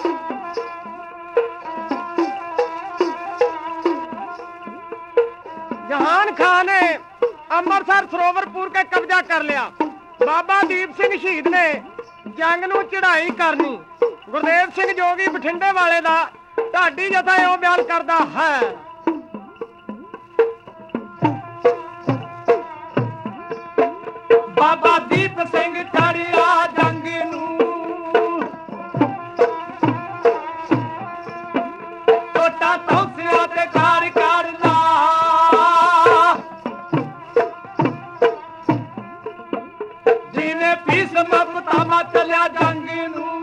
जहान खान ने अमृतसर सरोवरपुर के कब्जा कर लिया। बाबा दीप सिंह शहीद ने जंग नूं चढ़ाई करनी। गुरदेव सिंह जोगी बठिंडे वाले दा ढाडी जथा इहो बयान करदा है। बाबा दीप सिंह चढ़िया जंग नूं टोटा तौसिया ते खाड़ करदा। जिने पीस मपतामा चलिया जंग नूं